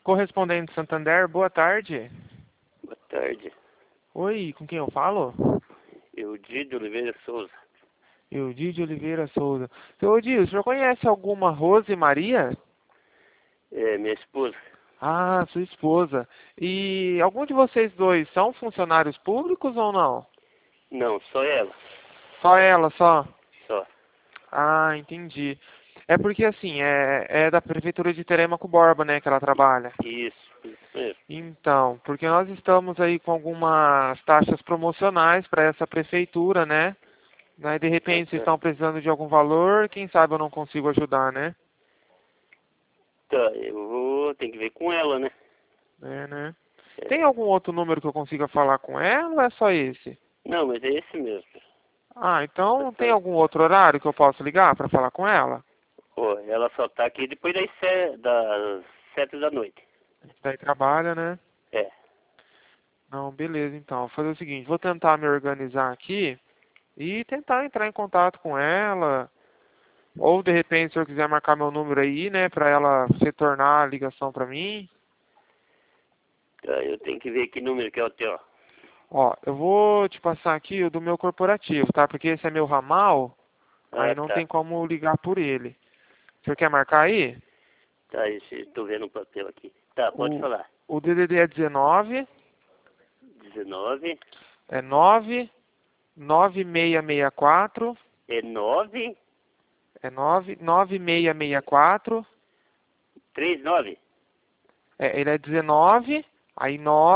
Correspondente Santander, boa tarde. Boa tarde. Oi, com quem eu falo? Eudir de Oliveira Souza. Eudir de Oliveira Souza. Seu Eudir, o senhor conhece alguma Rose Maria? É, minha esposa. Ah, sua esposa. E algum de vocês dois são funcionários públicos ou não? Não, só ela. Só ela, só? Só. Ah, entendi. É porque assim, é da Prefeitura de Telêmaco Borba, né, que ela trabalha. Isso mesmo. Então, porque nós estamos aí com algumas taxas promocionais para essa prefeitura, né? De repente vocês estão precisando de algum valor, quem sabe eu não consigo ajudar, né? Tá, tem que ver com ela, né? É, né? É. Tem algum outro número que eu consiga falar com ela ou é só esse? Não, mas é esse mesmo. Ah, então tem algum outro horário que eu posso ligar para falar com ela? Pô, ela só tá aqui depois das 7 da noite. Daí trabalha, né? É. Não, beleza, então. Vou fazer o seguinte, vou tentar me organizar aqui e tentar entrar em contato com ela. Ou, de repente, se eu quiser marcar meu número aí, né, para ela retornar a ligação para mim. Tá, eu tenho que ver que número que é o teu. Ó, eu vou te passar aqui o do meu corporativo, tá? Porque esse é meu ramal, aí Ah, não tá. tem como ligar por ele. O senhor quer marcar aí? Tá, tô vendo o papel aqui. Tá, pode O, falar. o DDD é 19, 19, é 99664, é 9, é 9664, 39. ele é 19, aí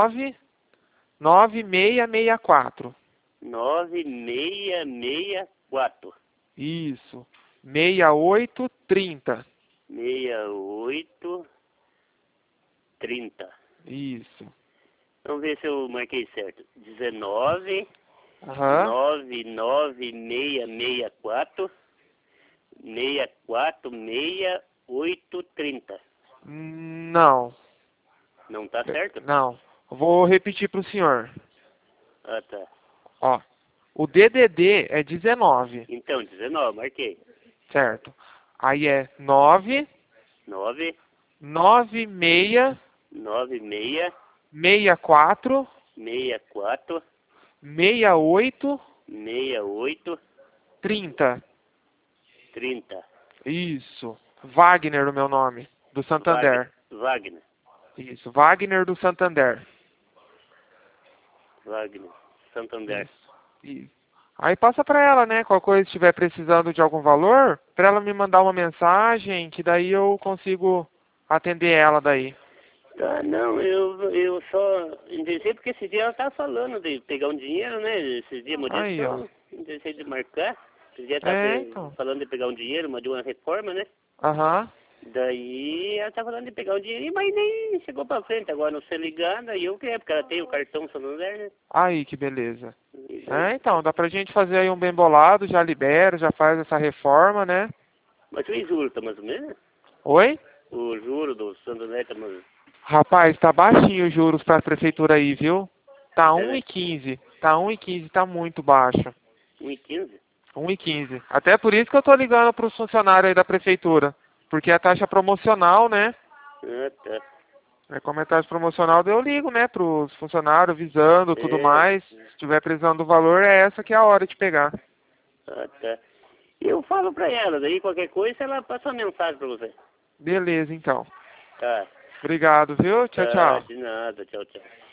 9664. 9664. Isso. 6830. 6830. Isso. Vamos ver se eu marquei certo. 19 Aham. 99664 646830. Não. Não tá certo? Não. Vou repetir para o senhor. Ah, tá. Ó, o DDD é 19, Então, 19, marquei. certo? Aí é 9, 9 96, 96 64, 64 68, 68 30. 30. Isso. Wagner, o meu nome, do Santander. Wagner. Isso, Wagner do Santander. Wagner. Santander. Isso. Aí passa pra ela, né? Qualquer coisa estiver precisando de algum valor, pra ela me mandar uma mensagem, que daí eu consigo atender ela daí. Tá, não, eu só indicei porque esse dia ela tava falando de pegar um dinheiro, né? Esses dias, Aí, ó. então, indicei de marcar. Esse dia tava Então. falando de pegar um dinheiro, de uma reforma, né? Aham. Daí ela tá falando de pegar um dinheiro, mas nem chegou pra frente. Agora não sei ligar, daí eu quero, porque ela tem o cartão Santander, né? Aí, que beleza. E daí- Então, dá pra gente fazer aí um bem bolado, já libera, já faz essa reforma, né? Mas o juro tá mais ou menos? Oi? O juro do Santander tá mais... Rapaz, tá baixinho os juros pra prefeitura aí, viu? Tá É, né? 1,15. Tá 1,15, tá muito baixo. 1,15? 1,15. Até por isso que eu tô ligando pros funcionários aí da prefeitura. Porque é taxa promocional, né? Ah, tá. É comentário promocional, daí eu ligo, né, pros funcionários, avisando, tudo É, mais. Se tiver precisando do valor, é essa que é a hora de pegar. ah, tá. Eu falo pra ela, daí qualquer coisa ela passa uma mensagem pra você. Beleza, então. Tá, Obrigado, viu? Tchau, tá, tchau. de nada, tchau, tchau.